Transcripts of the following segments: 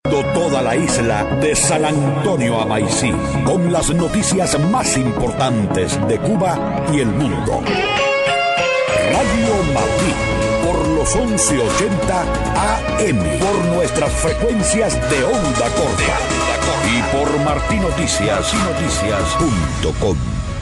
Toda la isla de San Antonio a Maicí, con las noticias más importantes de Cuba y el mundo. Radio Martí, por los 1180 AM, por nuestras frecuencias de onda corta y por martinoticias.com.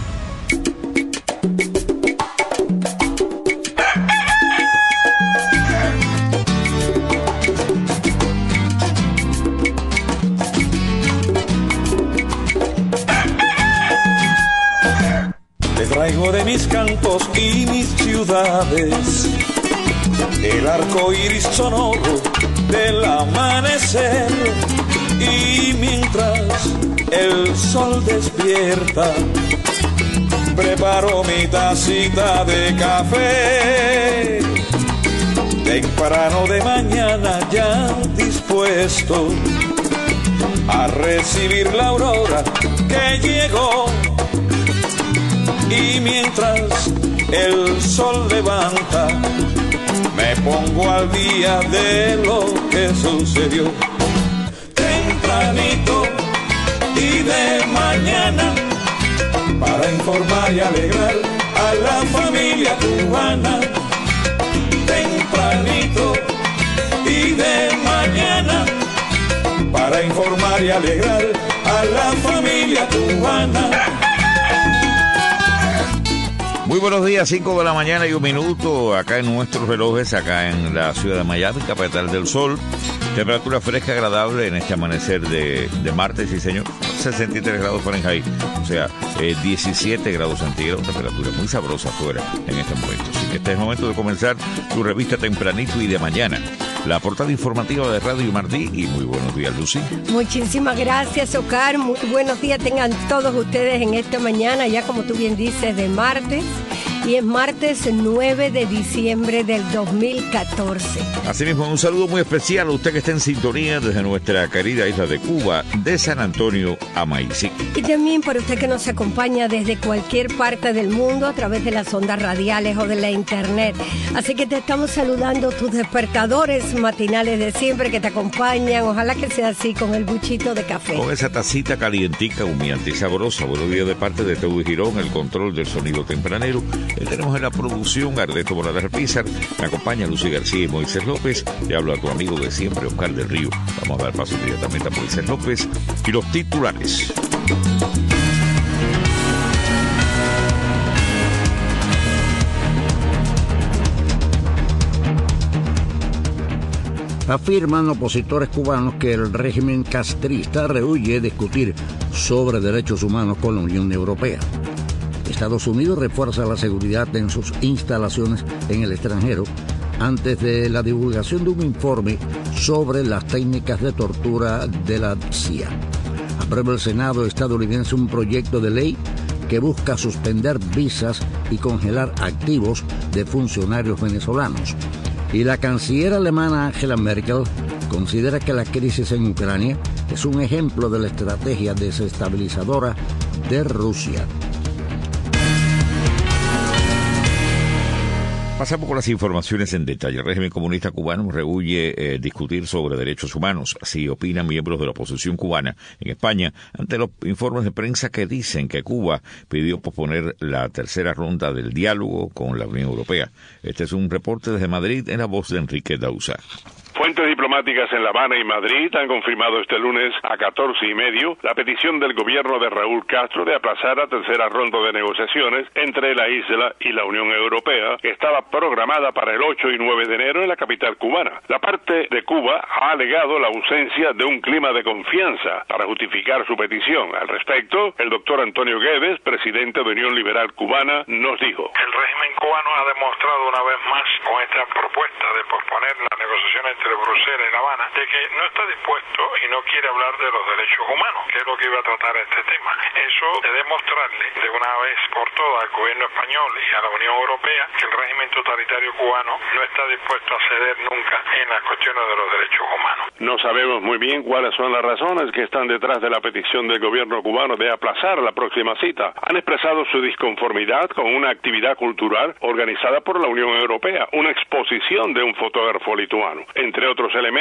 Traigo de mis campos y mis ciudades el arco iris sonoro del amanecer, y mientras el sol despierta preparo mi tacita de café, temprano de mañana ya dispuesto a recibir la aurora que llegó. Y mientras el sol levanta, me pongo al día de lo que sucedió. Tempranito y de mañana, para informar y alegrar a la familia cubana. Tempranito y de mañana, para informar y alegrar a la familia cubana. Muy buenos días, 5 de la mañana y 1 minuto, acá en nuestros relojes, acá en la ciudad de Miami, capital del sol. Temperatura fresca agradable en este amanecer de martes, sí señor, 63 grados Fahrenheit, o sea, 17 grados centígrados, temperatura muy sabrosa afuera en este momento. Así que este es el momento de comenzar tu revista tempranito y de mañana. La portada informativa de Radio Martí, y muy buenos días, Lucy. Muchísimas gracias, Oscar. Muy buenos días tengan todos ustedes en esta mañana, ya como tú bien dices, de martes. Y es martes 9 de diciembre del 2014. Asimismo, un saludo muy especial a usted que está en sintonía desde nuestra querida isla de Cuba, de San Antonio a Maicí. Y también para usted que nos acompaña desde cualquier parte del mundo a través de las ondas radiales o de la internet. Así que te estamos saludando, tus despertadores matinales de siempre que te acompañan. Ojalá que sea así, con el buchito de café. Con esa tacita calientica, humeante y sabrosa. Buenos días de parte de Teudi Girón, el control del sonido tempranero. Tenemos en la producción a Ernesto Morales Pizar, me acompaña Lucy García y Moisés López, le hablo a tu amigo de siempre, Oscar del Río. Vamos a dar paso inmediatamente a Moisés López y los titulares. Afirman opositores cubanos que el régimen castrista rehúye discutir sobre derechos humanos con la Unión Europea. Estados Unidos refuerza la seguridad en sus instalaciones en el extranjero antes de la divulgación de un informe sobre las técnicas de tortura de la CIA. Aprueba el Senado estadounidense un proyecto de ley que busca suspender visas y congelar activos de funcionarios venezolanos. Y la canciller alemana Angela Merkel considera que la crisis en Ucrania es un ejemplo de la estrategia desestabilizadora de Rusia. Pasamos con las informaciones en detalle. El régimen comunista cubano rehúye discutir sobre derechos humanos. Así opinan miembros de la oposición cubana en España ante los informes de prensa que dicen que Cuba pidió posponer la tercera ronda del diálogo con la Unión Europea. Este es un reporte desde Madrid en la voz de Enrique Dauza. Fuentes diplomáticas en La Habana y Madrid han confirmado este lunes a 14:30 la petición del gobierno de Raúl Castro de aplazar la tercera ronda de negociaciones entre la isla y la Unión Europea, que estaba programada para el 8 y 9 de enero en la capital cubana. La parte de Cuba ha alegado la ausencia de un clima de confianza para justificar su petición. Al respecto, el doctor Antonio Guedes, presidente de Unión Liberal Cubana, nos dijo: el régimen cubano ha demostrado una vez más con esta propuesta de posponer las negociaciones entre Bruselas y La Habana de que no está dispuesto y no quiere hablar de los derechos humanos, que es lo que iba a tratar este tema. Eso de demostrarle de una vez por todas al gobierno español y a la Unión Europea que el régimen totalitario cubano no está dispuesto a ceder nunca en las cuestiones de los derechos humanos. No sabemos muy bien cuáles son las razones que están detrás de la petición del gobierno cubano de aplazar la próxima cita. Han expresado su disconformidad con una actividad cultural organizada por la Unión Europea, una exposición de un fotógrafo lituano. Entre otros elementos,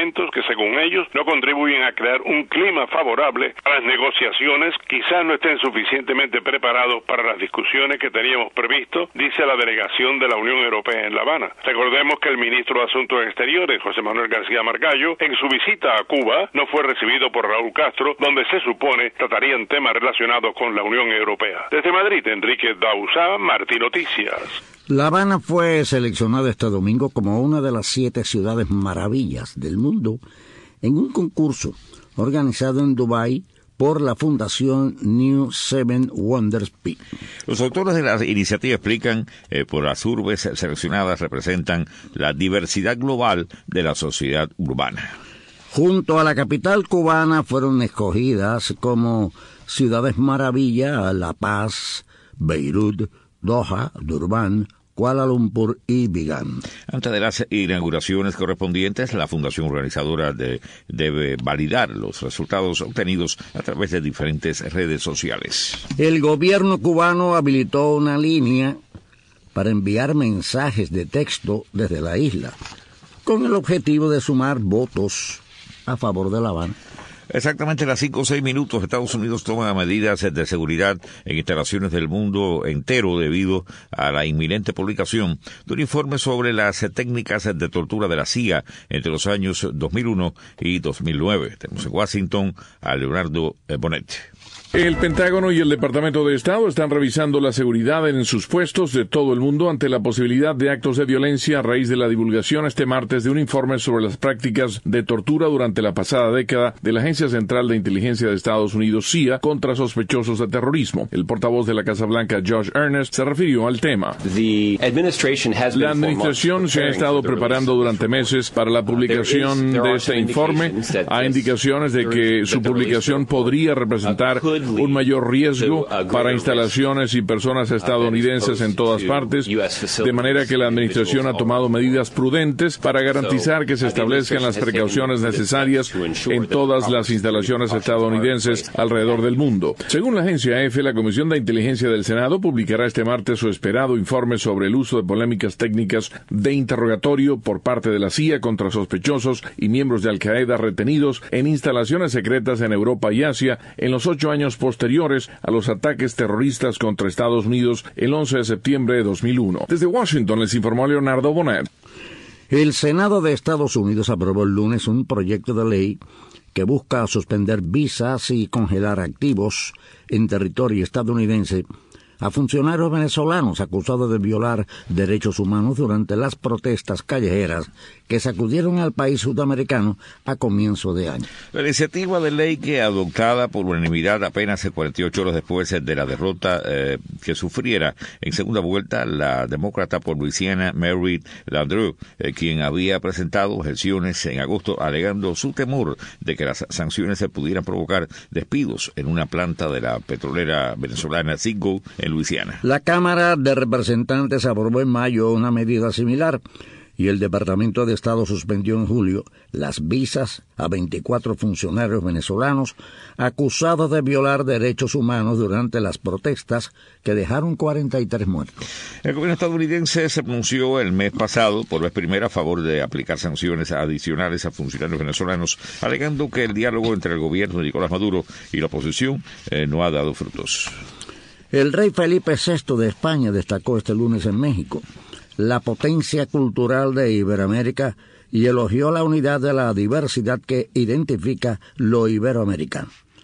elementos que, según ellos, no contribuyen a crear un clima favorable a las negociaciones, quizás no estén suficientemente preparados para las discusiones que teníamos previsto, dice la delegación de la Unión Europea en La Habana. Recordemos que el ministro de Asuntos Exteriores, José Manuel García Margallo, en su visita a Cuba, no fue recibido por Raúl Castro, donde se supone tratarían temas relacionados con la Unión Europea. Desde Madrid, Enrique Dauzá, Martí Noticias. La Habana fue seleccionada este domingo como una de las 7 ciudades maravillas del mundo en un concurso organizado en Dubái por la Fundación New Seven Wonders P. Los autores de la iniciativa explican por las urbes seleccionadas representan la diversidad global de la sociedad urbana. Junto a la capital cubana fueron escogidas como ciudades maravilla La Paz, Beirut, Doha, Durban, Kuala Lumpur y Vigan. Antes de las inauguraciones correspondientes, la fundación organizadora debe validar los resultados obtenidos a través de diferentes redes sociales. El gobierno cubano habilitó una línea para enviar mensajes de texto desde la isla, con el objetivo de sumar votos a favor de La Habana. Exactamente a las 5 o 6 minutos, Estados Unidos toma medidas de seguridad en instalaciones del mundo entero debido a la inminente publicación de un informe sobre las técnicas de tortura de la CIA entre los años 2001 y 2009. Tenemos en Washington a Leonardo Bonet. El Pentágono y el Departamento de Estado están revisando la seguridad en sus puestos de todo el mundo ante la posibilidad de actos de violencia a raíz de la divulgación este martes de un informe sobre las prácticas de tortura durante la pasada década de la Agencia Central de Inteligencia de Estados Unidos, CIA, contra sospechosos de terrorismo. El portavoz de la Casa Blanca, Josh Earnest, se refirió al tema. La administración se ha estado preparando durante meses para la publicación de este informe. Hay indicaciones de que su publicación podría representar un mayor riesgo para instalaciones y personas estadounidenses en todas partes, de manera que la administración ha tomado medidas prudentes para garantizar que se establezcan las precauciones necesarias en todas las instalaciones estadounidenses alrededor del mundo. Según la agencia EFE, la Comisión de Inteligencia del Senado publicará este martes su esperado informe sobre el uso de polémicas técnicas de interrogatorio por parte de la CIA contra sospechosos y miembros de Al-Qaeda retenidos en instalaciones secretas en Europa y Asia en los 8 años posteriores a los ataques terroristas contra Estados Unidos el 11 de septiembre de 2001. Desde Washington les informó Leonardo Bonet. El Senado de Estados Unidos aprobó el lunes un proyecto de ley que busca suspender visas y congelar activos en territorio estadounidense a funcionarios venezolanos acusados de violar derechos humanos durante las protestas callejeras que sacudieron al país sudamericano a comienzo de año. La iniciativa de ley, que adoptada por unanimidad apenas 48 horas después de la derrota que sufriera en segunda vuelta la demócrata por Luisiana, Mary Landrieu, quien había presentado objeciones en agosto alegando su temor de que las sanciones se pudieran provocar despidos en una planta de la petrolera venezolana Citgo en Luisiana. La Cámara de Representantes aprobó en mayo una medida similar y el Departamento de Estado suspendió en julio las visas a 24 funcionarios venezolanos acusados de violar derechos humanos durante las protestas que dejaron 43 muertos. El gobierno estadounidense se pronunció el mes pasado por vez primera a favor de aplicar sanciones adicionales a funcionarios venezolanos, alegando que el diálogo entre el gobierno de Nicolás Maduro y la oposición no ha dado frutos. El rey Felipe VI de España destacó este lunes en México la potencia cultural de Iberoamérica y elogió la unidad de la diversidad que identifica lo iberoamericano.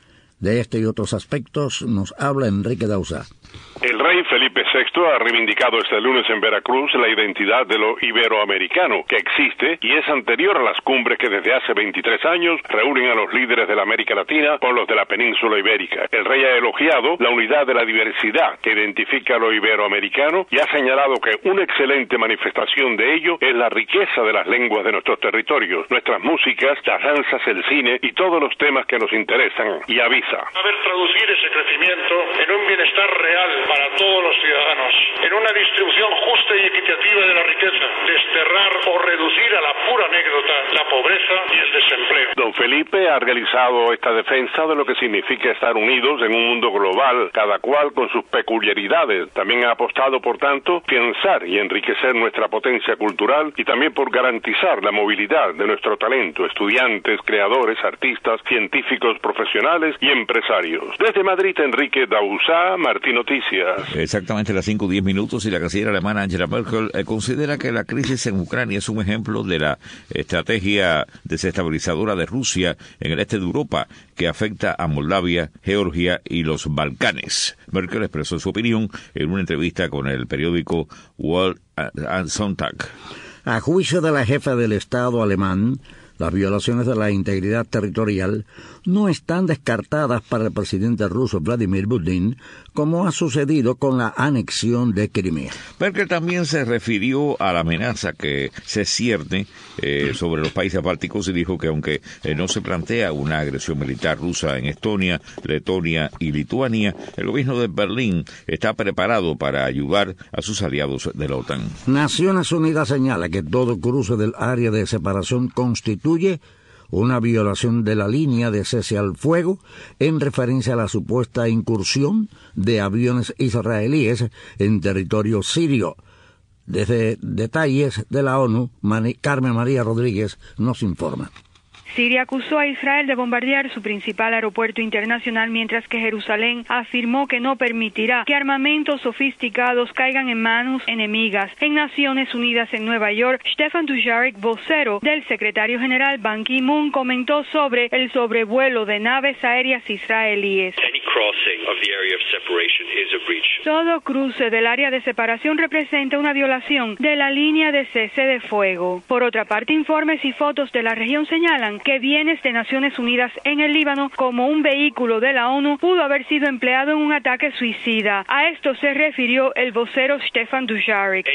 De este y otros aspectos nos habla Enrique Dauzá. El rey Felipe VI ha reivindicado este lunes en Veracruz la identidad de lo iberoamericano que existe y es anterior a las cumbres que desde hace 23 años reúnen a los líderes de la América Latina con los de la península ibérica. El rey ha elogiado la unidad de la diversidad que identifica lo iberoamericano y ha señalado que una excelente manifestación de ello es la riqueza de las lenguas de nuestros territorios, nuestras músicas, las danzas, el cine y todos los temas que nos interesan, y ha visto Loaiza. Saber traducir ese crecimiento en un bienestar real para todos los ciudadanos, en una distribución justa y equitativa de la riqueza, desterrar o reducir a la pura anécdota la pobreza y el desempleo. Don Felipe ha realizado esta defensa de lo que significa estar unidos en un mundo global, cada cual con sus peculiaridades. También ha apostado, por tanto, pensar y enriquecer nuestra potencia cultural y también por garantizar la movilidad de nuestro talento, estudiantes, creadores, artistas, científicos, profesionales y empresarios. Desde Madrid, Enrique Dauzá, Martín Noticias. Exactamente las 5:10 y la canciller alemana Angela Merkel considera que la crisis en Ucrania es un ejemplo de la estrategia desestabilizadora de Rusia en el este de Europa que afecta a Moldavia, Georgia y los Balcanes. Merkel expresó su opinión en una entrevista con el periódico Welt am Sonntag. A juicio de la jefa del Estado alemán, las violaciones de la integridad territorial no están descartadas para el presidente ruso Vladimir Putin, como ha sucedido con la anexión de Crimea. Merkel también se refirió a la amenaza que se cierne sobre los países bálticos y dijo que aunque no se plantea una agresión militar rusa en Estonia, Letonia y Lituania, el gobierno de Berlín está preparado para ayudar a sus aliados de la OTAN. Naciones Unidas señala que todo cruce del área de separación constituye una violación de la línea de cese al fuego en referencia a la supuesta incursión de aviones israelíes en territorio sirio. Desde detalles de la ONU, Carmen María Rodríguez nos informa. Siria acusó a Israel de bombardear su principal aeropuerto internacional, mientras que Jerusalén afirmó que no permitirá que armamentos sofisticados caigan en manos enemigas. En Naciones Unidas en Nueva York, Stefan Dujarric, vocero del secretario general Ban Ki-moon, comentó sobre el sobrevuelo de naves aéreas israelíes. Todo cruce del área de separación representa una violación de la línea de cese de fuego. Por otra parte, informes y fotos de la región señalan que bienes de Naciones Unidas en el Líbano, como un vehículo de la ONU, pudo haber sido empleado en un ataque suicida. A esto se refirió el vocero Stefan Dujarric.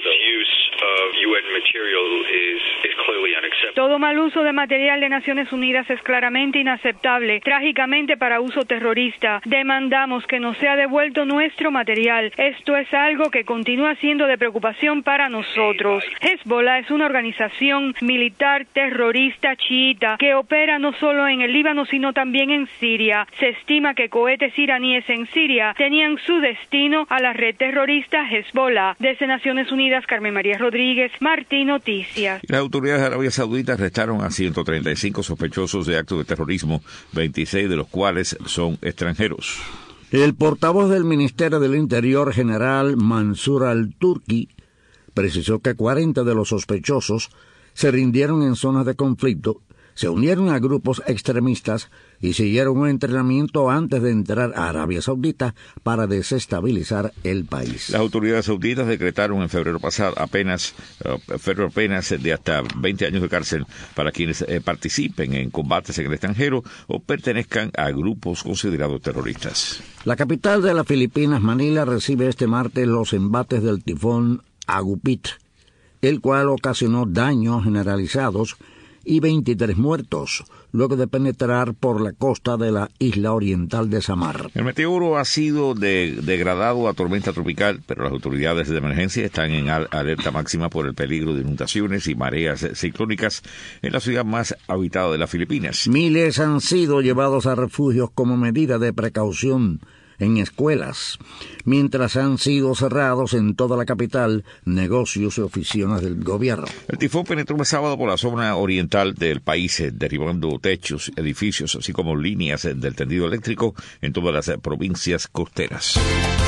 Todo mal uso de material de Naciones Unidas es claramente inaceptable, trágicamente para uso terrorista. Demandamos que nos sea devuelto nuestro material. Esto es algo que continúa siendo de preocupación para nosotros. Hezbollah es una organización militar terrorista chiita que opera no solo en el Líbano, sino también en Siria. Se estima que cohetes iraníes en Siria tenían su destino a la red terrorista Hezbollah. Desde Naciones Unidas, Carmen María Rodríguez, Martín Noticias. Las autoridades de Arabia Saudita arrestaron a 135 sospechosos de actos de terrorismo, 26 de los cuales son extranjeros. El portavoz del Ministerio del Interior, general Mansur al-Turki, precisó que 40 de los sospechosos se rindieron en zonas de conflicto, se unieron a grupos extremistas y siguieron un entrenamiento antes de entrar a Arabia Saudita para desestabilizar el país. Las autoridades sauditas decretaron en febrero pasado penas de hasta 20 años de cárcel para quienes participen en combates en el extranjero o pertenezcan a grupos considerados terroristas. La capital de las Filipinas, Manila, recibe este martes los embates del tifón Agupit, el cual ocasionó daños generalizados y 23 muertos, luego de penetrar por la costa de la isla oriental de Samar. El meteoro ha sido degradado a tormenta tropical, pero las autoridades de emergencia están en alerta máxima por el peligro de inundaciones y mareas ciclónicas en la ciudad más habitada de las Filipinas. Miles han sido llevados a refugios como medida de precaución en escuelas, mientras han sido cerrados en toda la capital negocios y oficinas del gobierno. El tifón penetró el sábado por la zona oriental del país, derribando techos, edificios, así como líneas del tendido eléctrico en todas las provincias costeras.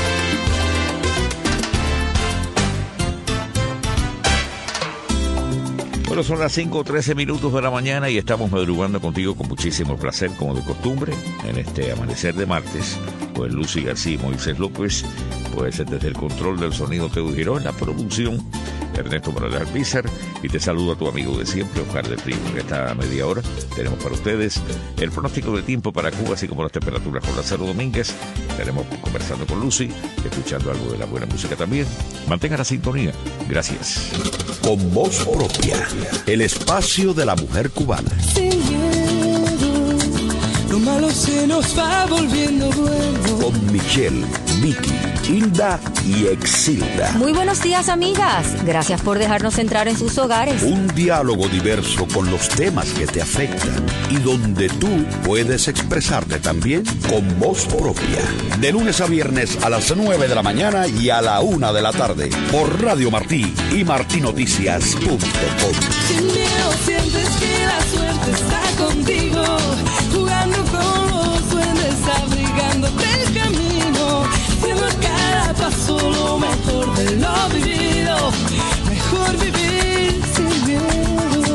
Bueno, son las 5:13 de la mañana y estamos madrugando contigo con muchísimo placer, como de costumbre, en este amanecer de martes. Pues Lucy García y Moisés López, pues desde el control del sonido Teo Girón, la producción Ernesto Morales Alpizar, y te saludo a tu amigo de siempre, Oscar del Río. En esta media hora tenemos para ustedes el pronóstico de tiempo para Cuba, así como las temperaturas con Lázaro Domínguez. Estaremos conversando con Lucy, escuchando algo de la buena música también. Mantenga la sintonía. Gracias. Con voz propia, el espacio de la mujer cubana. Sin miedo, lo malo se nos nos va volviendo bueno. Con Michelle, Vicky, Hilda y Exilda. Muy buenos días, amigas. Gracias por dejarnos entrar en sus hogares. Un diálogo diverso con los temas que te afectan y donde tú puedes expresarte también con voz propia. De lunes a viernes a las 9 de la mañana y a la 1 de la tarde por Radio Martí y martinoticias.com. Sin miedo sientes que la suerte está contigo, jugando con los duendes, abrigándote el camino, siendo cada paso lo mejor de lo vivido, mejor vivir sin miedo.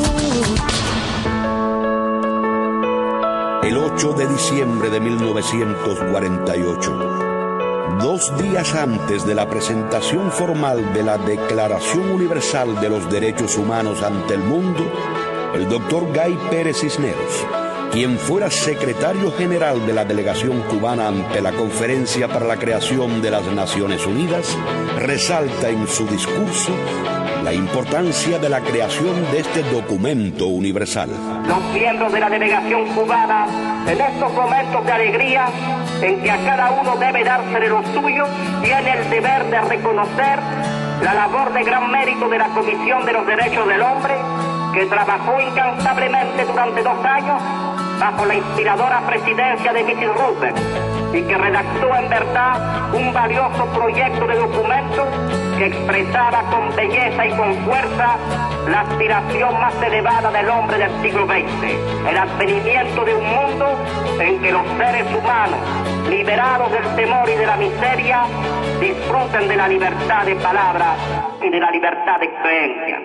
El 8 de diciembre de 1948, 2 días antes de la presentación formal de la Declaración Universal de los Derechos Humanos ante el mundo, el doctor Gay Pérez Cisneros, quien fuera secretario general de la delegación cubana ante la Conferencia para la Creación de las Naciones Unidas, resalta en su discurso la importancia de la creación de este documento universal. Los miembros de la delegación cubana, en estos momentos de alegría, en que a cada uno debe dársele lo suyo, tiene el deber de reconocer la labor de gran mérito de la Comisión de los Derechos del Hombre, que trabajó incansablemente durante 2 años bajo la inspiradora presidencia de Mrs. Roosevelt y que redactó en verdad un valioso proyecto de documento que expresaba con belleza y con fuerza la aspiración más elevada del hombre del siglo XX, el advenimiento de un mundo en que los seres humanos, liberados del temor y de la miseria, disfruten de la libertad de palabra y de la libertad de creencia.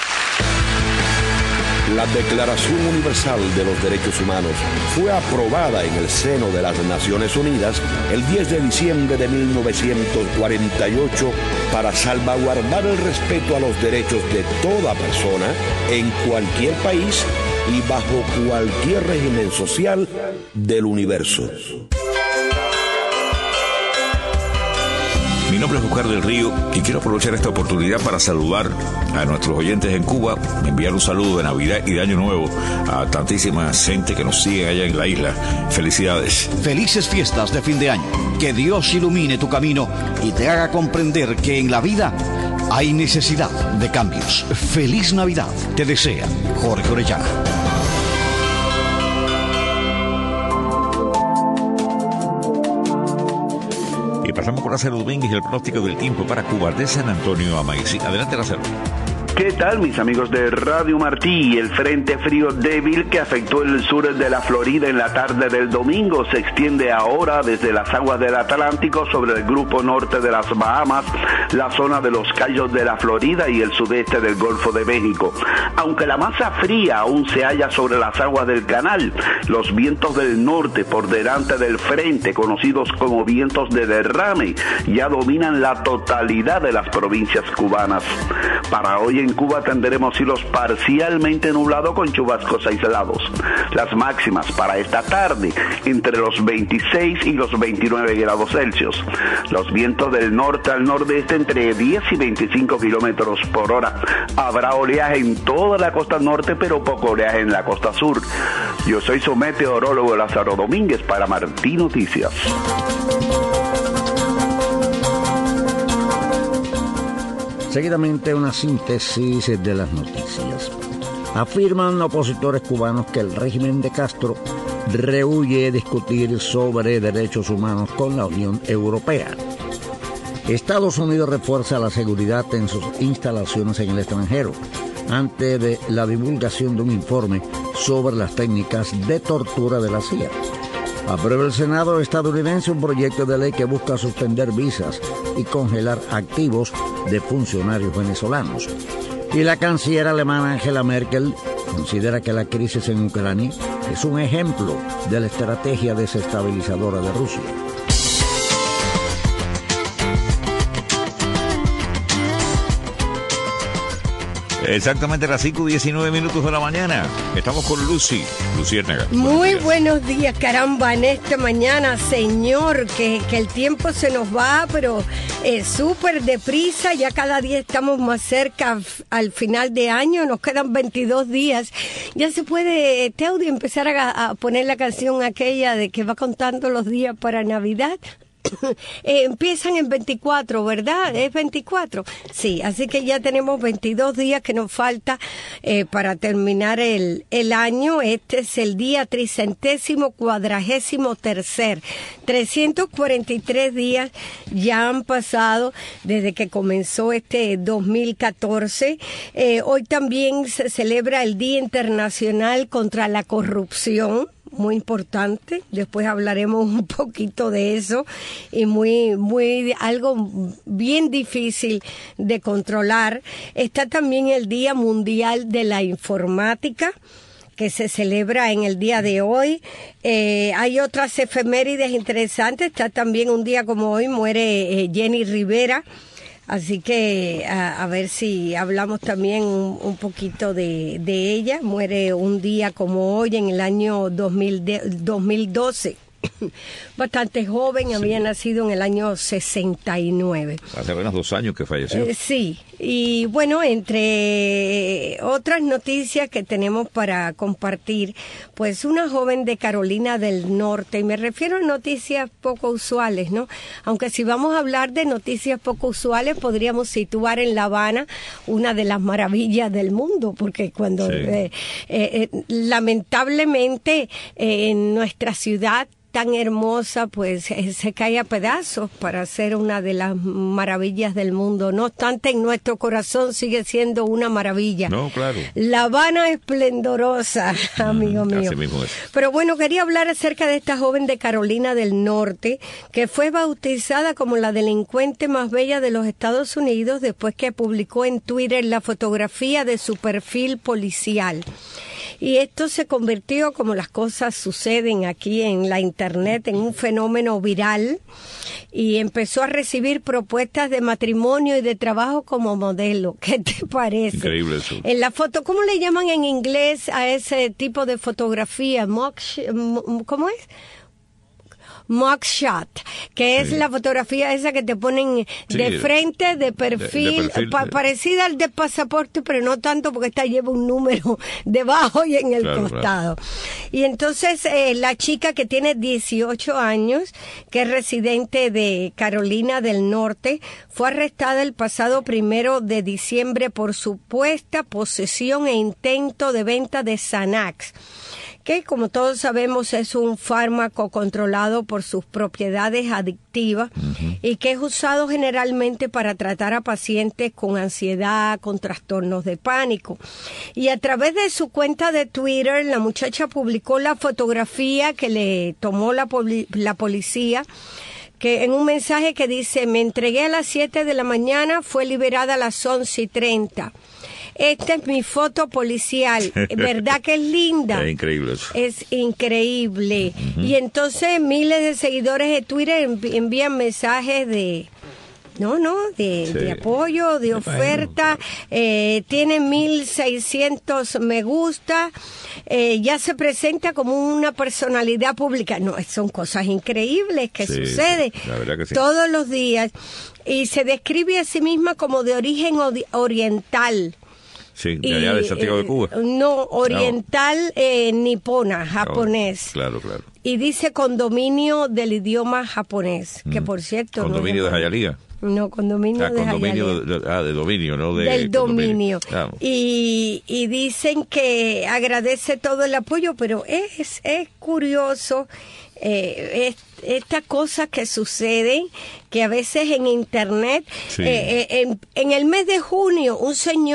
La Declaración Universal de los Derechos Humanos fue aprobada en el seno de las Naciones Unidas el 10 de diciembre de 1948 para salvaguardar el respeto a los derechos de toda persona en cualquier país y bajo cualquier régimen social del universo. Mi nombre es Oscar del Río y quiero aprovechar esta oportunidad para saludar a nuestros oyentes en Cuba, enviar un saludo de Navidad y de Año Nuevo a tantísima gente que nos sigue allá en la isla. Felicidades. Felices fiestas de fin de año. Que Dios ilumine tu camino y te haga comprender que en la vida hay necesidad de cambios. Feliz Navidad, te desea Jorge Orellana. Y pasamos con Lázaro Domínguez y el pronóstico del tiempo para Cuba de San Antonio a Maicí. Adelante, Lázaro. ¿Qué tal, mis amigos de Radio Martí? El frente frío débil que afectó el sur de la Florida en la tarde del domingo se extiende ahora desde las aguas del Atlántico sobre el grupo norte de las Bahamas, la zona de los Cayos de la Florida y el sudeste del Golfo de México. Aunque la masa fría aún se halla sobre las aguas del canal, los vientos del norte por delante del frente, conocidos como vientos de derrame, ya dominan la totalidad de las provincias cubanas. Para hoy en Cuba tendremos cielos parcialmente nublados con chubascos aislados. Las máximas para esta tarde entre los 26 y los 29 grados Celsius. Los vientos del norte al nordeste entre 10 y 25 kilómetros por hora. Habrá oleaje en toda la costa norte, pero poco oleaje en la costa sur. Yo soy su meteorólogo Lázaro Domínguez para Martí Noticias. Seguidamente una síntesis de las noticias. Afirman opositores cubanos que el régimen de Castro rehúye discutir sobre derechos humanos con la Unión Europea. Estados Unidos refuerza la seguridad en sus instalaciones en el extranjero antes de la divulgación de un informe sobre las técnicas de tortura de la CIA. Aprueba el Senado estadounidense un proyecto de ley que busca suspender visas y congelar activos de funcionarios venezolanos. Y la canciller alemana Angela Merkel considera que la crisis en Ucrania es un ejemplo de la estrategia desestabilizadora de Rusia. Exactamente las 5:19 de la mañana. Estamos con Lucy Luciérnaga. Muy buenos días, caramba, en esta mañana, señor, que el tiempo se nos va, pero súper deprisa. Ya cada día estamos más cerca al final de año. Nos quedan 22 días. Ya se puede, Teudi, empezar a poner la canción aquella de que va contando los días para Navidad. Empiezan en 24, ¿verdad? ¿Es 24? Sí, así que ya tenemos 22 días que nos falta para terminar el año. Este es el día 343. 343 días ya han pasado desde que comenzó este 2014. Hoy también se celebra el Día Internacional contra la Corrupción. Muy importante, después hablaremos un poquito de eso, y algo bien difícil de controlar. Está también el Día Mundial de la Informática, que se celebra en el día de hoy. Hay otras efemérides interesantes. Está también un día como hoy, muere Jenny Rivera. Así que a ver si hablamos también un poquito de ella. Muere un día como hoy en el año 2012. Bastante joven, había nacido en el año 69. Hace apenas 2 años que falleció. Sí, y bueno, entre otras noticias que tenemos para compartir, pues una joven de Carolina del Norte, y me refiero a noticias poco usuales, ¿no? Aunque si vamos a hablar de noticias poco usuales, podríamos situar en La Habana una de las maravillas del mundo, porque cuando lamentablemente en nuestra ciudad tan hermosa, pues se cae a pedazos para ser una de las maravillas del mundo. No obstante, en nuestro corazón sigue siendo una maravilla. No, claro. La Habana esplendorosa, amigo mío. Así mismo es. Pero bueno, quería hablar acerca de esta joven de Carolina del Norte, que fue bautizada como la delincuente más bella de los Estados Unidos después que publicó en Twitter la fotografía de su perfil policial. Y esto se convirtió, como las cosas suceden aquí en la internet, en un fenómeno viral, y empezó a recibir propuestas de matrimonio y de trabajo como modelo. ¿Qué te parece? Increíble eso. En la foto, ¿cómo le llaman en inglés a ese tipo de fotografía? ¿Cómo es? Mugshot, que es la fotografía esa que te ponen de frente, de perfil, parecida al de pasaporte, pero no tanto porque esta lleva un número debajo y en el costado. Claro. Y entonces la chica, que tiene 18 años, que es residente de Carolina del Norte, fue arrestada el pasado 1 de diciembre por supuesta posesión e intento de venta de Xanax, que como todos sabemos es un fármaco controlado por sus propiedades adictivas y que es usado generalmente para tratar a pacientes con ansiedad, con trastornos de pánico. Y a través de su cuenta de Twitter, la muchacha publicó la fotografía que le tomó la policía, que en un mensaje que dice: me entregué a las 7 de la mañana, fue liberada a las 11:30. Esta es mi foto policial. ¿Verdad que es linda? Es increíble eso. Es increíble. Y entonces miles de seguidores de Twitter envían mensajes de apoyo, de oferta. Tiene 1,600 me gusta. Ya se presenta como una personalidad pública. No, son cosas increíbles que suceden todos los días. Y se describe a sí misma como de origen oriental. Sí, de allá de Santiago de Cuba. No, oriental, nipona, japonés. Claro. Y dice con dominio del idioma japonés, que por cierto... Con dominio de Hialeah. No, con dominio de Hialeah. De dominio, no de... Del dominio. Claro. Y dicen que agradece todo el apoyo, pero es curioso estas cosas que suceden, que a veces en internet, en el mes de junio, un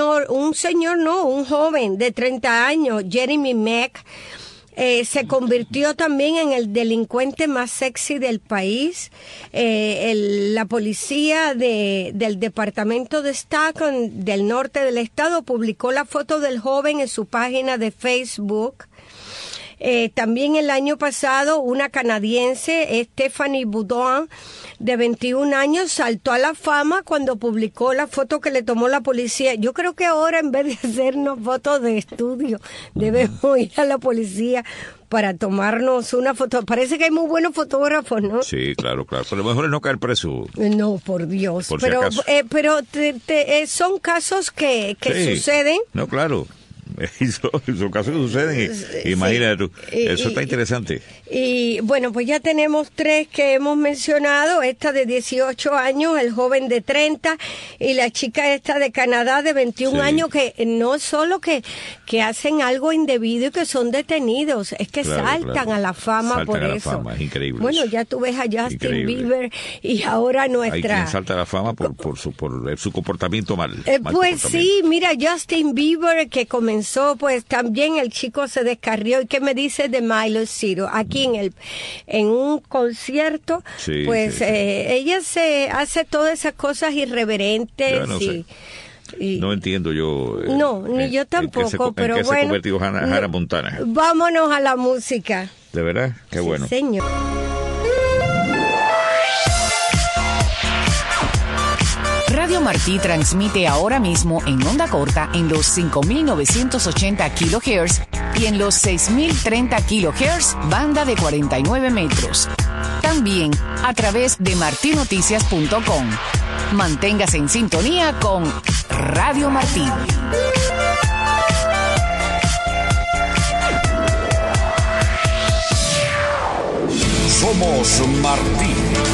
joven de 30 años, Jeremy Mack, se convirtió también en el delincuente más sexy del país. La policía del departamento de Stockton, del norte del estado, publicó la foto del joven en su página de Facebook. También el año pasado una canadiense, Stephanie Boudin, de 21 años, saltó a la fama cuando publicó la foto que le tomó la policía. Yo creo que ahora, en vez de hacernos fotos de estudio, debemos ir a la policía para tomarnos una foto. Parece que hay muy buenos fotógrafos, ¿no? Sí, claro. Pero lo mejor es no caer preso. No, por Dios. Por si acaso. Pero son casos que Sí. suceden. No, claro. Son casos que suceden. Imagínate tú. Eso está interesante. Y bueno, pues ya tenemos 3 que hemos mencionado, esta de 18 años, el joven de 30 y la chica esta de Canadá de 21 años, que no solo que hacen algo indebido y que son detenidos, es que saltan a la fama. Saltan por a la eso. fama, es increíble. Bueno, eso. ya tú ves a Justin Increíble. Bieber y ahora nuestra... Hay quien salta a la fama por su comportamiento mal. Pues sí, mira, Justin Bieber, que comenzó, pues también el chico se descarrió. ¿Y qué me dice de Miley Cyrus? Aquí en un concierto, ella se hace todas esas cosas irreverentes. Yo no sé. No entiendo yo. No, ni yo tampoco, pero ¿en qué bueno. se convirtió Hannah Montana? Vámonos a la música. ¿De verdad? Qué bueno. Señor. Radio Martí transmite ahora mismo en onda corta en los 5.980 kHz y en los 6.030 kHz, banda de 49 metros. También a través de martinoticias.com. Manténgase en sintonía con Radio Martí. Somos Martí.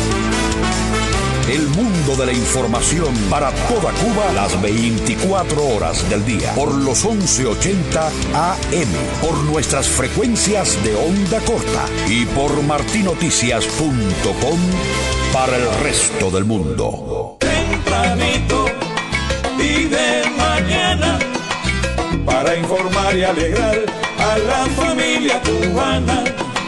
El mundo de la información para toda Cuba las 24 horas del día. Por los 1180 AM. Por nuestras frecuencias de onda corta. Y por martinoticias.com para el resto del mundo. Tempranito y de mañana, para informar y alegrar a la familia cubana.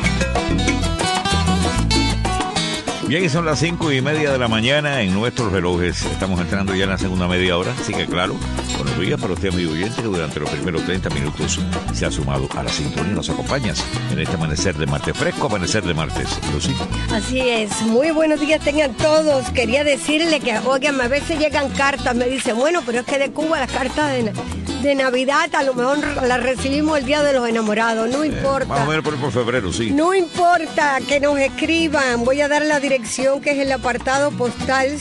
Bien, y son las 5:30 de la mañana en nuestros relojes. Estamos entrando ya en la segunda media hora, así que claro, buenos días para usted, amigo oyente, que durante los primeros 30 minutos se ha sumado a la sintonía y nos acompañas en este amanecer de martes, fresco amanecer de martes. Lucy. Así es, muy buenos días tengan todos. Quería decirle que, oigan, a veces llegan cartas, me dicen, bueno, pero es que de Cuba las cartas de Navidad a lo mejor las recibimos el Día de los Enamorados, no importa. Más o menos por febrero, sí. No importa que nos escriban, voy a dar la dirección que es el apartado postal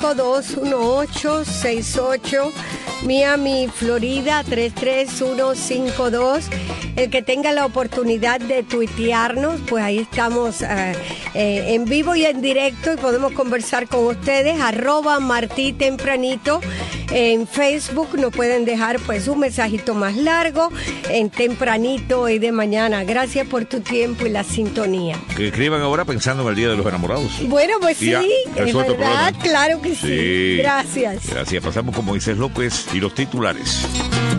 521868, Miami, Florida 33152. El que tenga la oportunidad de tuitearnos, pues ahí estamos en vivo y en directo y podemos conversar con ustedes. @Martí Tempranito. En Facebook nos pueden dejar pues un mensajito más largo en Tempranito y de mañana. Gracias por tu tiempo y la sintonía. Que escriban ahora pensando en el Día de los Enamorados. Bueno, pues sí, ya, es verdad, claro que sí. Gracias. Gracias. Pasamos con Moisés López y los titulares.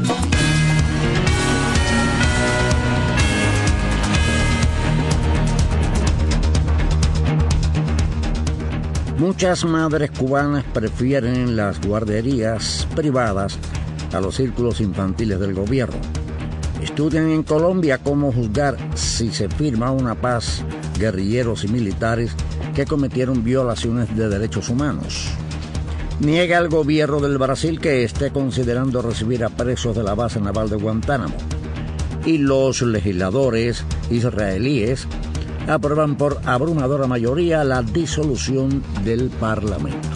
Muchas madres cubanas prefieren las guarderías privadas a los círculos infantiles del gobierno. Estudian en Colombia cómo juzgar si se firma una paz guerrilleros y militares que cometieron violaciones de derechos humanos. Niega el gobierno del Brasil que esté considerando recibir a presos de la base naval de Guantánamo. Y los legisladores israelíes aprueban por abrumadora mayoría la disolución del Parlamento.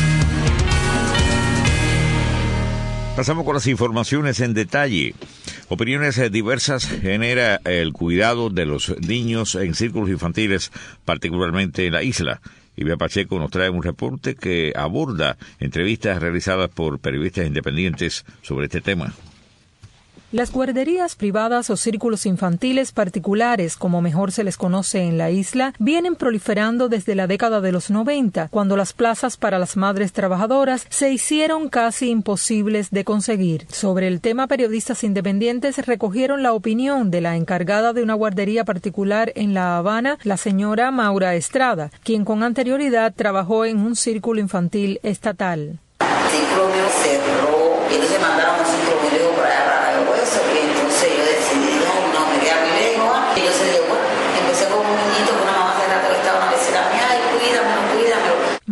Pasamos con las informaciones en detalle. Opiniones diversas genera el cuidado de los niños en círculos infantiles, particularmente en la isla. Ivea Pacheco nos trae un reporte que aborda entrevistas realizadas por periodistas independientes sobre este tema. Las guarderías privadas o círculos infantiles particulares, como mejor se les conoce en la isla, vienen proliferando desde la década de los 90, cuando las plazas para las madres trabajadoras se hicieron casi imposibles de conseguir. Sobre el tema, periodistas independientes recogieron la opinión de la encargada de una guardería particular en La Habana, la señora Maura Estrada, quien con anterioridad trabajó en un círculo infantil estatal. El círculo mío cerró y entonces mandaron un círculo muy lejos para allá, para el hueso, y entonces yo decidí, no, me queda muy lejos, y yo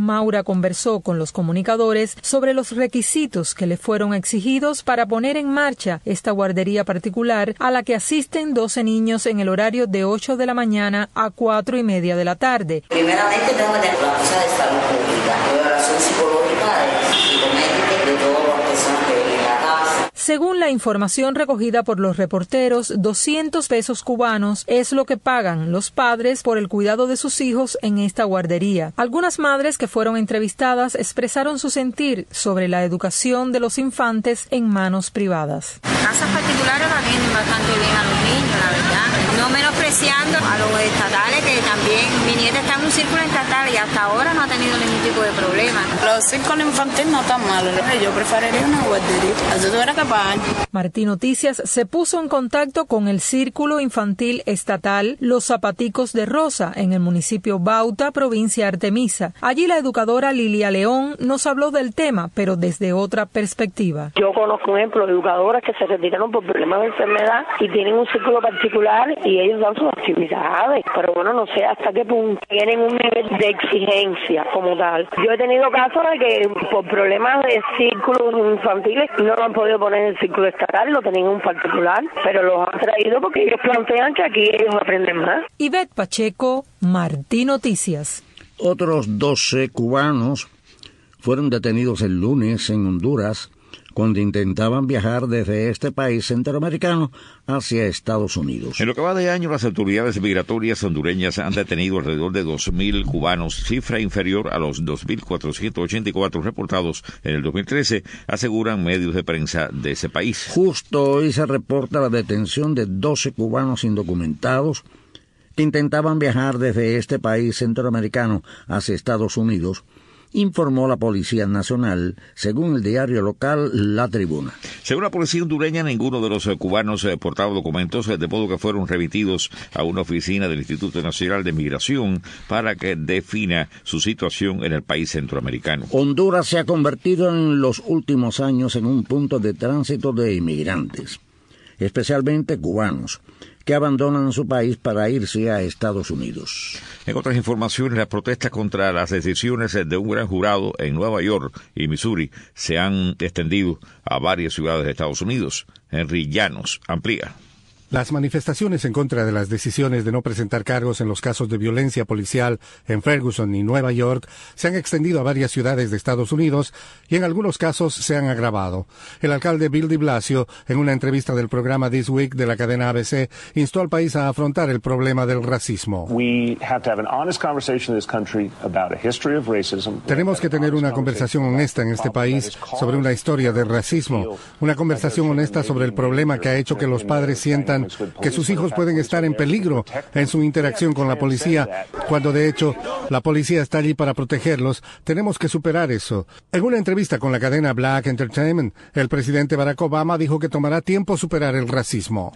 Maura conversó con los comunicadores sobre los requisitos que le fueron exigidos para poner en marcha esta guardería particular a la que asisten 12 niños en el horario de 8 de la mañana a 4:30 de la tarde. Primeramente tengo que tener la cosa de salud pública, evaluación psicológica, psicométrica de todas las personas que viven en la casa. Según la información recogida por los reporteros, 200 pesos cubanos es lo que pagan los padres por el cuidado de sus hijos en esta guardería. Algunas madres que fueron entrevistadas expresaron su sentir sobre la educación de los infantes en manos privadas. Casas particulares atienden bastante bien a los niños, la verdad. No menospreciando a los estatales, que también mi nieta está en un círculo estatal y hasta ahora no ha tenido ningún tipo de problema. Los círculos infantiles no están malos, yo preferiría una guardería. Eso tuviera que pagar. Martí Noticias se puso en contacto con el Círculo Infantil Estatal Los Zapaticos de Rosa en el municipio Bauta, provincia Artemisa. Allí la educadora Lilia León nos habló del tema, pero desde otra perspectiva. Yo conozco, por ejemplo, educadoras que se retiraron por problemas de enfermedad y tienen un círculo particular y ellos dan sus actividades, pero bueno, no sé hasta qué punto tienen un nivel de exigencia como tal. Yo he tenido casos de que por problemas de círculos infantiles no lo han podido poner en el círculo estatal, lo tenían un particular, pero los han traído porque ellos plantean que aquí ellos aprenden más. Ivette Pacheco, Martí Noticias. Otros 12 cubanos fueron detenidos el lunes en Honduras cuando intentaban viajar desde este país centroamericano hacia Estados Unidos. En lo que va de año, las autoridades migratorias hondureñas han detenido alrededor de 2.000 cubanos, cifra inferior a los 2.484 reportados en el 2013, aseguran medios de prensa de ese país. Justo hoy se reporta la detención de 12 cubanos indocumentados que intentaban viajar desde este país centroamericano hacia Estados Unidos, informó la Policía Nacional, según el diario local La Tribuna. Según la policía hondureña, ninguno de los cubanos portaba documentos, de modo que fueron remitidos a una oficina del Instituto Nacional de Migración para que defina su situación en el país centroamericano. Honduras se ha convertido en los últimos años en un punto de tránsito de inmigrantes, especialmente cubanos, que abandonan su país para irse a Estados Unidos. En otras informaciones, las protestas contra las decisiones de un gran jurado en Nueva York y Missouri se han extendido a varias ciudades de Estados Unidos. Henry Llanos amplía. Las manifestaciones en contra de las decisiones de no presentar cargos en los casos de violencia policial en Ferguson y Nueva York se han extendido a varias ciudades de Estados Unidos y en algunos casos se han agravado. El alcalde Bill de Blasio, en una entrevista del programa This Week de la cadena ABC, instó al país a afrontar el problema del racismo. Tenemos que tener una conversación honesta en este país sobre una historia de racismo, una conversación honesta sobre el problema que ha hecho que los padres sientan que sus hijos pueden estar en peligro en su interacción con la policía, cuando de hecho la policía está allí para protegerlos. Tenemos que superar eso. En una entrevista con la cadena Black Entertainment, el presidente Barack Obama dijo que tomará tiempo superar el racismo.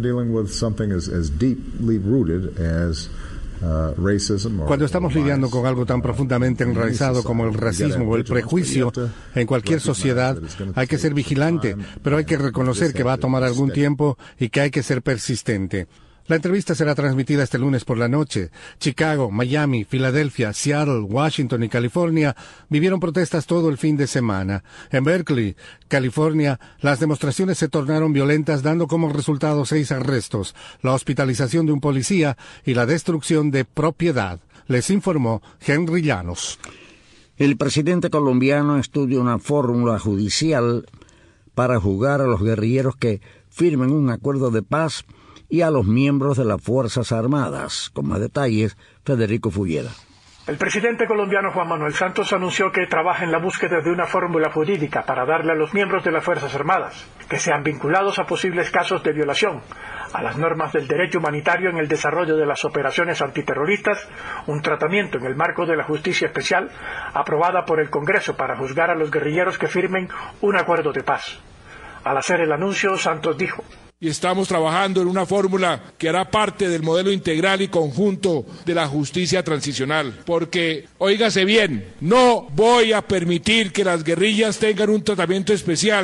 Cuando estamos lidiando con algo tan profundamente enraizado como el racismo o el prejuicio en cualquier sociedad, hay que ser vigilante, pero hay que reconocer que va a tomar algún tiempo y que hay que ser persistente. La entrevista será transmitida este lunes por la noche. Chicago, Miami, Filadelfia, Seattle, Washington y California vivieron protestas todo el fin de semana. En Berkeley, California, las demostraciones se tornaron violentas, dando como resultado 6 arrestos, la hospitalización de un policía y la destrucción de propiedad. Les informó Henry Llanos. El presidente colombiano estudia una fórmula judicial para juzgar a los guerrilleros que firmen un acuerdo de paz y a los miembros de las Fuerzas Armadas. Con más detalles, Federico Fulleda. El presidente colombiano Juan Manuel Santos anunció que trabaja en la búsqueda de una fórmula jurídica para darle a los miembros de las Fuerzas Armadas, que sean vinculados a posibles casos de violación a las normas del derecho humanitario en el desarrollo de las operaciones antiterroristas, un tratamiento en el marco de la justicia especial aprobada por el Congreso para juzgar a los guerrilleros que firmen un acuerdo de paz. Al hacer el anuncio, Santos dijo: y estamos trabajando en una fórmula que hará parte del modelo integral y conjunto de la justicia transicional. Porque, óigase bien, no voy a permitir que las guerrillas tengan un tratamiento especial,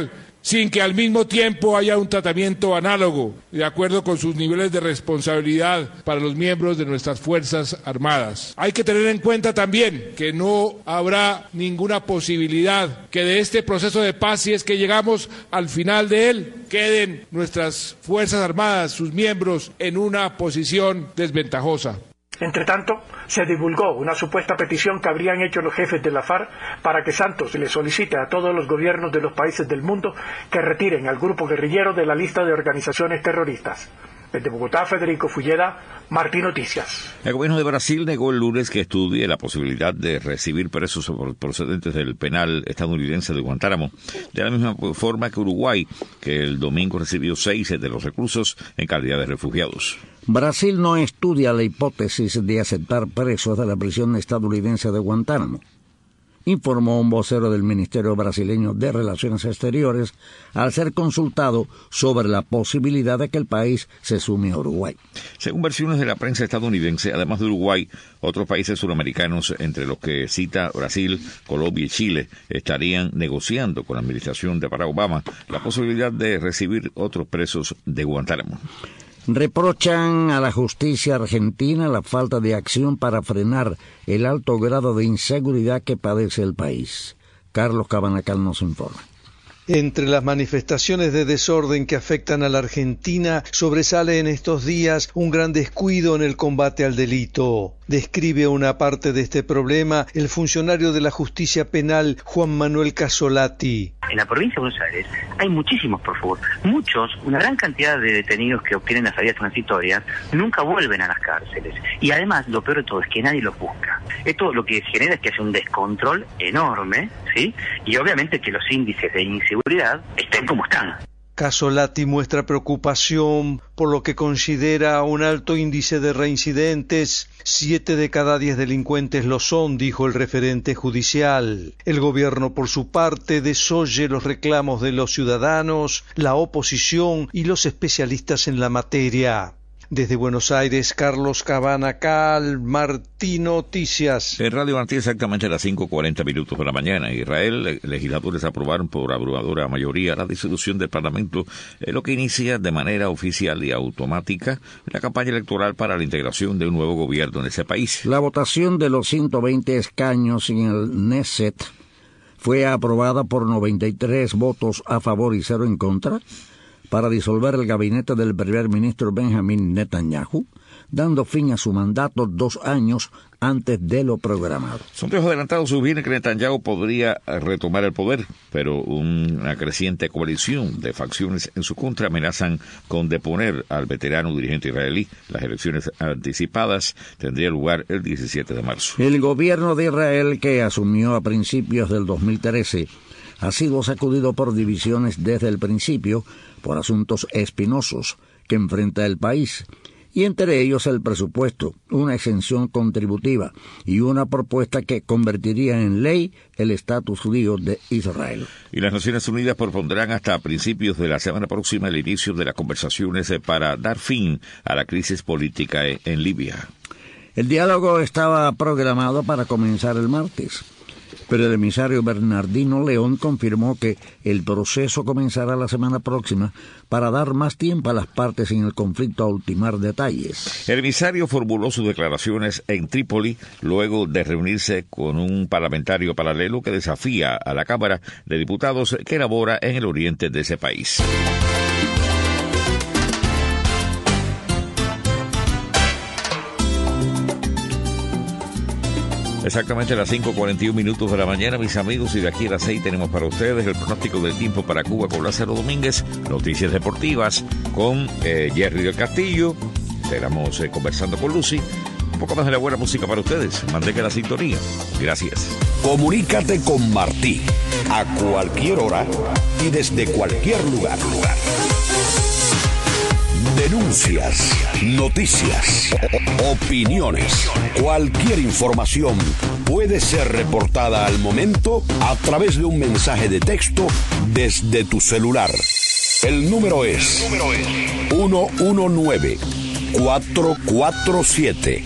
sin que al mismo tiempo haya un tratamiento análogo, de acuerdo con sus niveles de responsabilidad para los miembros de nuestras Fuerzas Armadas. Hay que tener en cuenta también que no habrá ninguna posibilidad que de este proceso de paz, si es que llegamos al final de él, queden nuestras Fuerzas Armadas, sus miembros, en una posición desventajosa. Entre tanto, se divulgó una supuesta petición que habrían hecho los jefes de la FARC para que Santos le solicite a todos los gobiernos de los países del mundo que retiren al grupo guerrillero de la lista de organizaciones terroristas. Desde Bogotá, Federico Fulleda, Martí Noticias. El gobierno de Brasil negó el lunes que estudie la posibilidad de recibir presos procedentes del penal estadounidense de Guantánamo, de la misma forma que Uruguay, que el domingo recibió 6 de los reclusos en calidad de refugiados. Brasil no estudia la hipótesis de aceptar presos de la prisión estadounidense de Guantánamo, informó un vocero del Ministerio Brasileño de Relaciones Exteriores al ser consultado sobre la posibilidad de que el país se sume a Uruguay. Según versiones de la prensa estadounidense, además de Uruguay, otros países suramericanos, entre los que cita Brasil, Colombia y Chile, estarían negociando con la administración de Barack Obama la posibilidad de recibir otros presos de Guantánamo. Reprochan a la justicia argentina la falta de acción para frenar el alto grado de inseguridad que padece el país. Carlos Cabanacal nos informa. Entre las manifestaciones de desorden que afectan a la Argentina, sobresale en estos días un gran descuido en el combate al delito. Describe una parte de este problema el funcionario de la justicia penal Juan Manuel Casolati. En la provincia de Buenos Aires hay muchísimos prófugos, una gran cantidad de detenidos que obtienen las salidas transitorias nunca vuelven a las cárceles. Y además, lo peor de todo es que nadie los busca. Esto lo que genera es que haya un descontrol enorme, ¿sí? Y obviamente que los índices de inseguridad estén como están. Casolati muestra preocupación por lo que considera un alto índice de reincidentes. 7 de cada 10 delincuentes lo son, dijo el referente judicial. El gobierno, por su parte, desoye los reclamos de los ciudadanos, la oposición y los especialistas en la materia. Desde Buenos Aires, Carlos Cabanacal, Martí Noticias. En Radio Martí, exactamente a las 5:40 de la mañana. Israel, legisladores aprobaron por abrumadora mayoría la disolución del Parlamento, lo que inicia de manera oficial y automática la campaña electoral para la integración de un nuevo gobierno en ese país. La votación de los 120 escaños en el Knesset fue aprobada por 93 votos a favor y 0 en contra, para disolver el gabinete del primer ministro Benjamin Netanyahu, dando fin a su mandato 2 años antes de lo programado. Sondejos adelantados sugieren que Netanyahu podría retomar el poder, pero una creciente coalición de facciones en su contra amenazan con deponer al veterano dirigente israelí. Las elecciones anticipadas tendrían lugar el 17 de marzo. El gobierno de Israel, que asumió a principios del 2013, ha sido sacudido por divisiones desde el principio por asuntos espinosos que enfrenta el país, y entre ellos el presupuesto, una exención contributiva y una propuesta que convertiría en ley el estatus judío de Israel. Y las Naciones Unidas propondrán hasta principios de la semana próxima el inicio de las conversaciones para dar fin a la crisis política en Libia. El diálogo estaba programado para comenzar el martes, pero el emisario Bernardino León confirmó que el proceso comenzará la semana próxima para dar más tiempo a las partes en el conflicto a ultimar detalles. El emisario formuló sus declaraciones en Trípoli luego de reunirse con un parlamentario paralelo que desafía a la Cámara de Diputados que elabora en el oriente de ese país. Exactamente a las 5:41 de la mañana, mis amigos, y de aquí a las 6 tenemos para ustedes el pronóstico del tiempo para Cuba con Lázaro Domínguez, noticias deportivas con Jerry del Castillo, estaremos conversando con Lucy, un poco más de la buena música para ustedes, mantenga la sintonía, gracias. Comunícate con Martí, a cualquier hora y desde cualquier lugar. Denuncias, noticias, opiniones, cualquier información puede ser reportada al momento a través de un mensaje de texto desde tu celular. El número es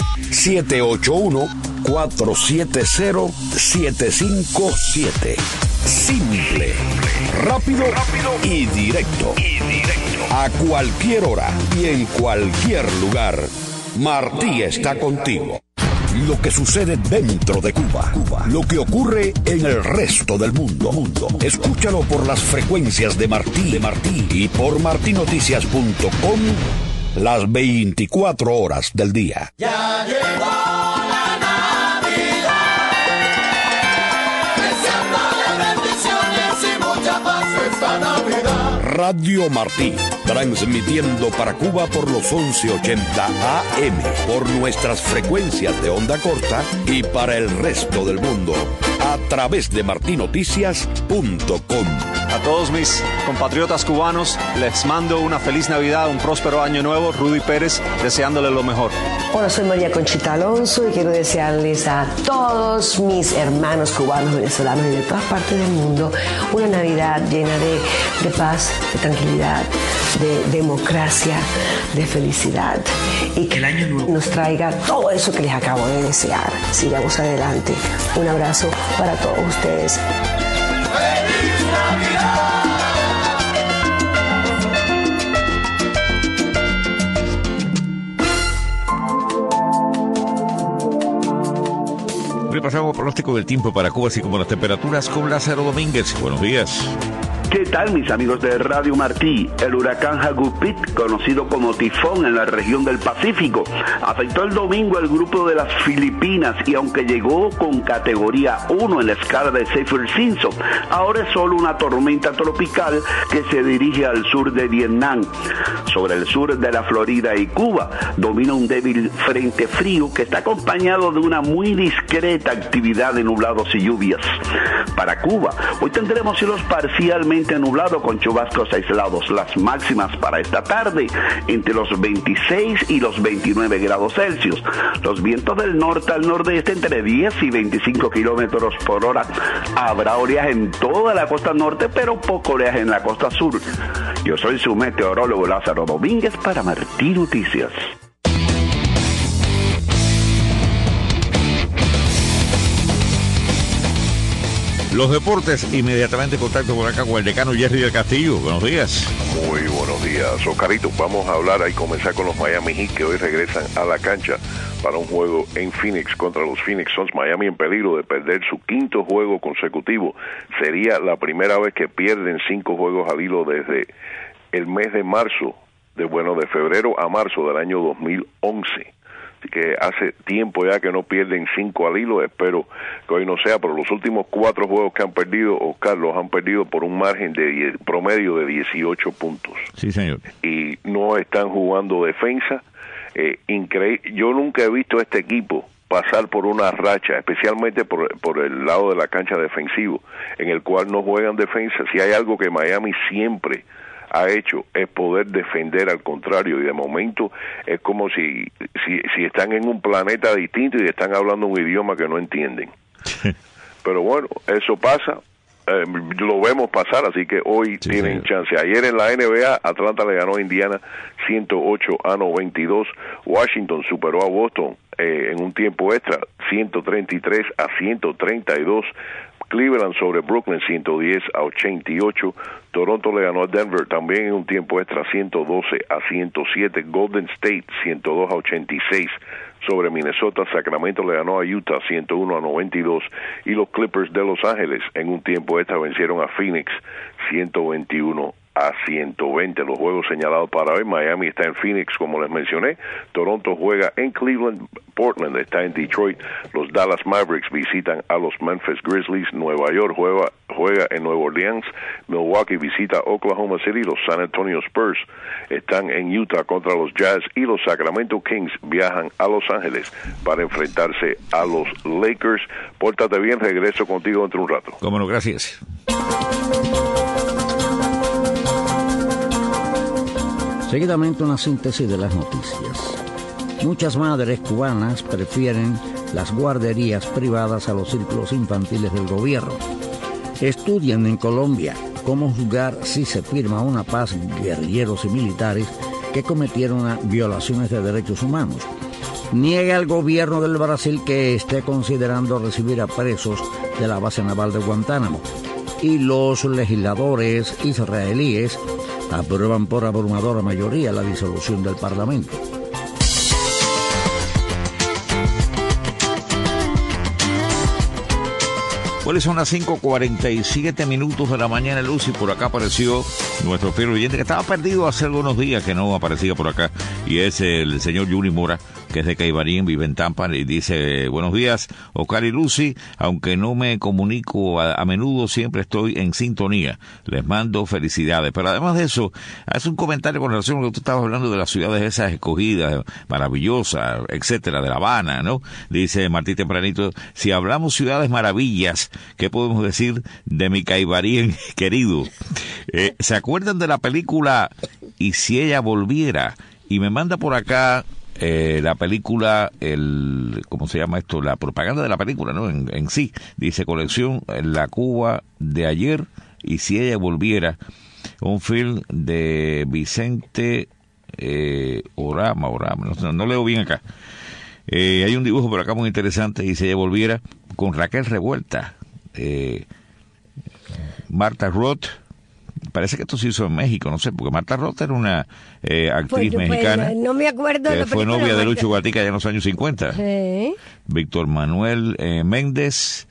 119-447-781-470-757. simple, rápido y directo. A cualquier hora y en cualquier lugar, Martí está contigo. Lo que sucede dentro de Cuba, lo que ocurre en el resto del mundo. Escúchalo por las frecuencias de Martí y por martinoticias.com las 24 horas del día. Ya llegó la Navidad, deseándole bendiciones y mucha paz esta Navidad. Radio Martí, transmitiendo para Cuba por los 1180 AM, por nuestras frecuencias de onda corta y para el resto del mundo, a través de martinoticias.com. A todos mis compatriotas cubanos, les mando una feliz Navidad, un próspero año nuevo. Rudy Pérez, deseándole lo mejor. Hola, soy María Conchita Alonso y quiero desearles a todos mis hermanos cubanos, venezolanos y de todas partes del mundo una Navidad llena de paz, de tranquilidad, de democracia, de felicidad, y que el año nuevo nos traiga todo eso que les acabo de desear. Sigamos adelante. Un abrazo para todos ustedes. ¡Feliz Navidad! Repasamos pronóstico del tiempo para Cuba, así como las temperaturas con Lázaro Domínguez. Buenos días. ¿Qué tal, mis amigos de Radio Martí? El huracán Hagupit, conocido como tifón en la región del Pacífico, afectó el domingo al grupo de las Filipinas y aunque llegó con categoría 1 en la escala de Saffir-Simpson, ahora es solo una tormenta tropical que se dirige al sur de Vietnam. Sobre el sur de la Florida y Cuba domina un débil frente frío que está acompañado de una muy discreta actividad de nublados y lluvias. Para Cuba, hoy tendremos cielos parcialmente nublado con chubascos aislados. Las máximas para esta tarde entre los 26 y los 29 grados Celsius. Los vientos del norte al nordeste entre 10 y 25 kilómetros por hora. Habrá oleaje en toda la costa norte, pero poco oleaje en la costa sur. Yo soy su meteorólogo Lázaro Domínguez para Martí Noticias. Los deportes, inmediatamente en contacto por acá con el decano Jerry del Castillo. Buenos días. Muy buenos días, Oscarito. Vamos a hablar y comenzar con los Miami Heat, que hoy regresan a la cancha para un juego en Phoenix contra los Phoenix Suns. Miami en peligro de perder su quinto juego consecutivo. Sería la primera vez que pierden 5 juegos al hilo desde el mes de marzo, de febrero a marzo del año 2011. Así que hace tiempo ya que no pierden 5 al hilo. Espero que hoy no sea, pero los últimos 4 juegos que han perdido, Oscar, los han perdido por un margen de promedio de 18 puntos. Sí, señor. Y no están jugando defensa. Increíble. Yo nunca he visto a este equipo pasar por una racha, especialmente por el lado de la cancha defensivo, en el cual no juegan defensa. Si hay algo que Miami siempre ha hecho es poder defender al contrario, y de momento es como si están en un planeta distinto y están hablando un idioma que no entienden. Pero bueno, eso pasa, lo vemos pasar, así que hoy tienen chance. Ayer en la NBA, Atlanta le ganó a Indiana 108-92, Washington superó a Boston en un tiempo extra 133-132, Cleveland sobre Brooklyn 110-88, Toronto le ganó a Denver también en un tiempo extra 112-107, Golden State 102-86 sobre Minnesota, Sacramento le ganó a Utah 101-92 y los Clippers de Los Ángeles en un tiempo extra vencieron a Phoenix 121-120. Los juegos señalados para hoy: Miami está en Phoenix, como les mencioné, Toronto juega en Cleveland, Portland está en Detroit, los Dallas Mavericks visitan a los Memphis Grizzlies, Nueva York juega en Nueva Orleans, Milwaukee visita Oklahoma City, los San Antonio Spurs están en Utah contra los Jazz y los Sacramento Kings viajan a Los Ángeles para enfrentarse a los Lakers. Pórtate bien, regreso contigo dentro de un rato. Cómo no, gracias. Seguidamente una síntesis de las noticias. Muchas madres cubanas prefieren las guarderías privadas a los círculos infantiles del gobierno. Estudian en Colombia cómo juzgar si se firma una paz guerrilleros y militares que cometieron violaciones de derechos humanos. Niega el gobierno del Brasil que esté considerando recibir a presos de la base naval de Guantánamo. y los legisladores israelíes aprueban por abrumadora mayoría la disolución del Parlamento. Bueno, son las 5:47 de la mañana, Luz, y por acá apareció nuestro fiel oyente que estaba perdido hace algunos días que no aparecía por acá, y es el señor Yuri Mora, que es de Caibarín, vive en Tampa, y dice: buenos días, Oscar y Lucy, aunque no me comunico a menudo, siempre estoy en sintonía, les mando felicidades. Pero además de eso, hace un comentario con relación a lo que tú estabas hablando de las ciudades esas escogidas, maravillosas, etcétera, de La Habana, ¿no? Dice Martí tempranito: si hablamos ciudades maravillas, ¿qué podemos decir de mi Caibarín querido? ¿Se acuerdan de la película Y si ella volviera? Y me manda por acá la película, ¿cómo se llama esto? La propaganda de la película, ¿no? En sí, dice colección La Cuba de ayer, Y si ella volviera, un film de Vicente Orama, no leo bien acá. Hay un dibujo por acá muy interesante, Y si ella volviera, con Raquel Revuelta, Marta Roth. Parece que esto se hizo en México, no sé, porque Marta Roth era una actriz mexicana. No me acuerdo. Que fue novia de Lucho Gatica ya en los años 50. Víctor Manuel Méndez,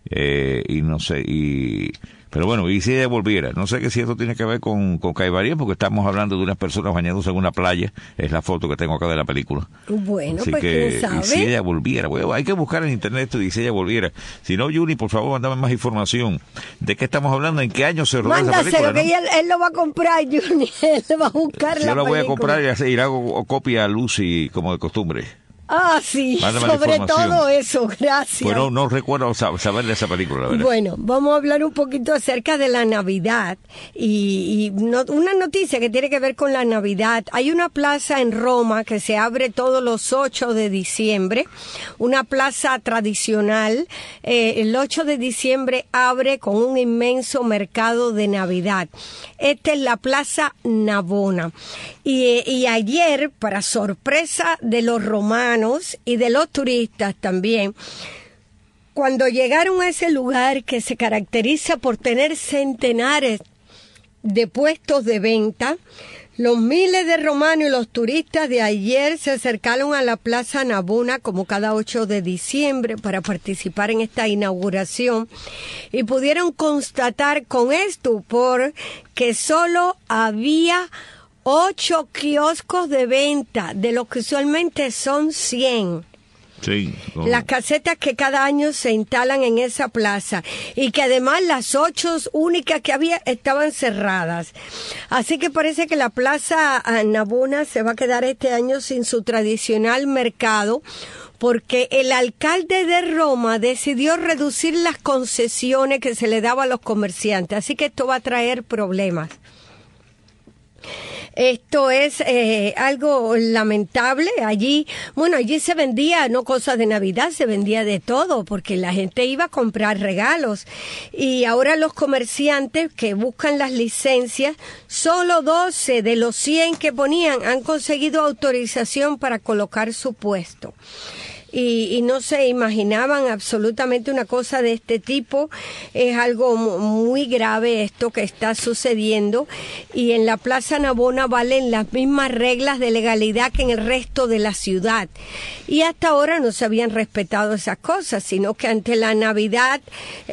y no sé, pero bueno, y si ella volviera, no sé que si esto tiene que ver con Caibarín, porque estamos hablando de unas personas bañándose en una playa, es la foto que tengo acá de la película. Bueno, así pues que, quién sabe. Y si ella volviera, bueno, hay que buscar en internet esto, Y si ella volviera. Si no, Juni, por favor, mándame más información. ¿De qué estamos hablando? ¿En qué año se rodó esa película? Que él lo va a comprar, Juni, él va a buscar la película. Yo la voy a comprar y le hago copia a Lucy como de costumbre. Ah, sí, mándame sobre todo eso, gracias. Bueno, no recuerdo saber de esa película, la verdad. Bueno, vamos a hablar un poquito acerca de la Navidad y una noticia que tiene que ver con la Navidad. Hay una plaza en Roma que se abre todos los 8 de diciembre, una plaza tradicional. El 8 de diciembre abre con un inmenso mercado de Navidad. Esta es la Plaza Navona. Y ayer, para sorpresa de los romanos y de los turistas también, cuando llegaron a ese lugar que se caracteriza por tener centenares de puestos de venta, los miles de romanos y los turistas de ayer se acercaron a la Plaza Navona como cada 8 de diciembre para participar en esta inauguración y pudieron constatar con estupor que solo había 8 kioscos de venta, de los que usualmente son 100. Sí, las casetas que cada año se instalan en esa plaza y que además las 8 únicas que había estaban cerradas. Así que parece que la Plaza Navona se va a quedar este año sin su tradicional mercado, porque el alcalde de Roma decidió reducir las concesiones que se le daba a los comerciantes. Así que esto va a traer problemas. Esto es algo lamentable. Allí se vendía no cosas de Navidad, se vendía de todo, porque la gente iba a comprar regalos. Y ahora los comerciantes que buscan las licencias, solo 12 de los 100 que ponían han conseguido autorización para colocar su puesto. Y no se imaginaban absolutamente una cosa de este tipo. Es algo muy grave esto que está sucediendo, y en la Plaza Navona valen las mismas reglas de legalidad que en el resto de la ciudad, y hasta ahora no se habían respetado esas cosas, sino que ante la Navidad,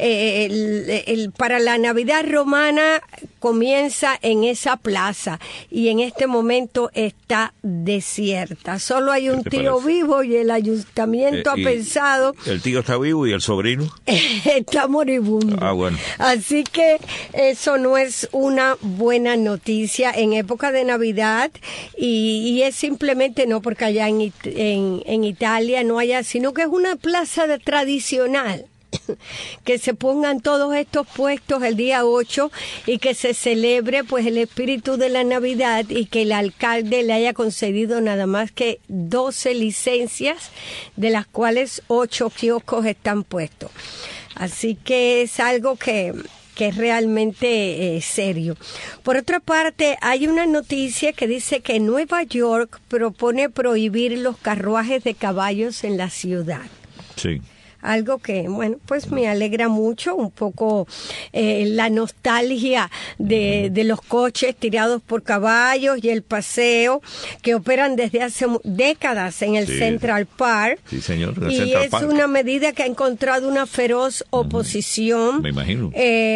para la Navidad romana comienza en esa plaza, y en este momento está desierta. Solo hay un tío vivo y el ayuntamiento ha pensado... ¿El tío está vivo y el sobrino? Está moribundo. Ah, bueno. Así que eso no es una buena noticia en época de Navidad, y es simplemente no porque allá en Italia no haya, sino que es una plaza tradicional. Que se pongan todos estos puestos el día 8 y que se celebre pues el espíritu de la Navidad, y que el alcalde le haya concedido nada más que 12 licencias, de las cuales 8 kioscos están puestos. Así que es algo que es realmente serio. Por otra parte, hay una noticia que dice que Nueva York propone prohibir los carruajes de caballos en la ciudad. Sí. algo que, bueno, pues me alegra mucho, un poco la nostalgia de los coches tirados por caballos y el paseo que operan desde hace décadas en el Central Park. Sí, señor. Y Central es Park. una medida que ha encontrado una feroz oposición. Me imagino.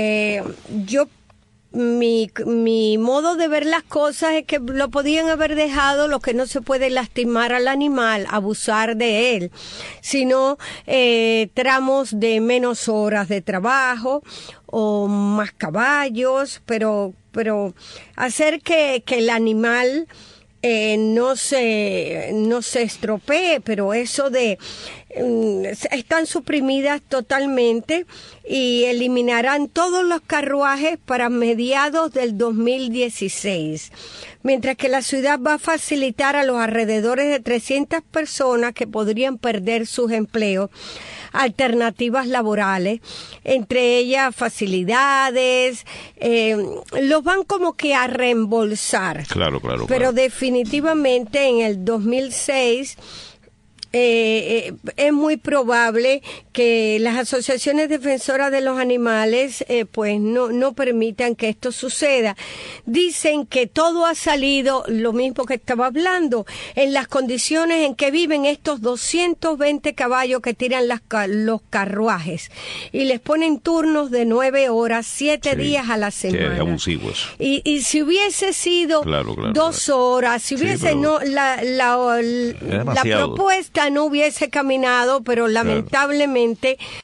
Mi modo de ver las cosas es que lo podían haber dejado, lo que no se puede lastimar al animal, abusar de él, sino tramos de menos horas de trabajo o más caballos, pero hacer que el animal no se estropee, pero eso de están suprimidas totalmente y eliminarán todos los carruajes para mediados del 2016, mientras que la ciudad va a facilitar a los alrededores de 300 personas que podrían perder sus empleos alternativas laborales, entre ellas facilidades, los van como que a reembolsar. Claro. Pero definitivamente en el 2006 es muy probable que las asociaciones defensoras de los animales pues no permitan que esto suceda. Dicen que todo ha salido, lo mismo que estaba hablando, en las condiciones en que viven estos 220 caballos que tiran los carruajes y les ponen turnos de 9 horas, 7 días a la semana. Sí, abusivos. Y si hubiese sido 2 horas, si hubiese la propuesta no hubiese caminado, pero lamentablemente